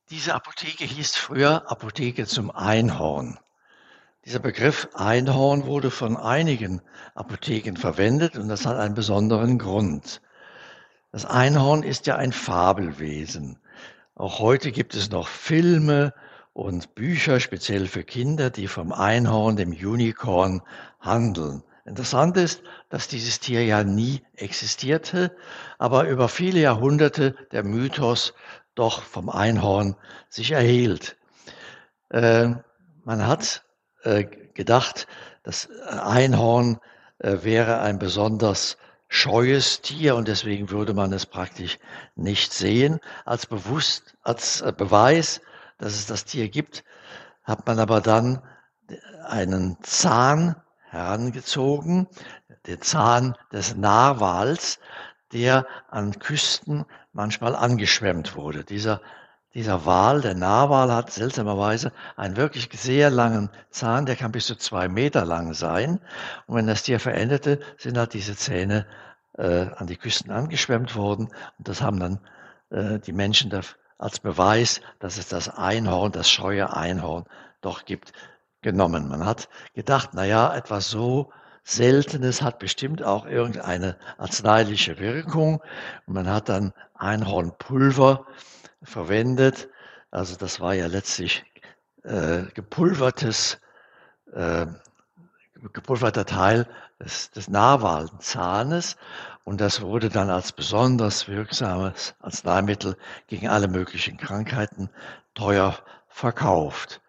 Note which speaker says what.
Speaker 1: Diese Apotheke hieß früher Apotheke zum Einhorn. Dieser Begriff Einhorn wurde von einigen Apotheken verwendet und das hat einen besonderen Grund. Das Einhorn ist ja ein Fabelwesen. Auch heute gibt es noch Filme und Bücher, speziell für Kinder, die vom Einhorn, dem Unicorn, handeln. Interessant ist, dass dieses Tier ja nie existierte, aber über viele Jahrhunderte der Mythos doch vom Einhorn sich erhielt. Äh, Man hat gedacht, das Einhorn wäre ein besonders scheues Tier und deswegen würde man es praktisch nicht sehen. Als Beweis, dass es das Tier gibt, hat man aber dann einen Zahn herangezogen, den Zahn des Narwals, der an Küsten manchmal angeschwemmt wurde. Dieser Wal, der Narwal, hat seltsamerweise einen wirklich sehr langen Zahn, der kann bis zu 2 Meter lang sein. Und wenn das Tier verendete, sind halt diese Zähne an die Küsten angeschwemmt worden. Und das haben dann die Menschen als Beweis, dass es das Einhorn, das scheue Einhorn doch gibt, genommen. Man hat gedacht, na ja, etwas so Seltenes hat bestimmt auch irgendeine arzneiliche Wirkung. Und man hat dann Einhornpulver verwendet. Also das war ja letztlich gepulvertes, äh, gepulverter Teil des Narwalzahnes. Und das wurde dann als besonders wirksames Arzneimittel gegen alle möglichen Krankheiten teuer verkauft.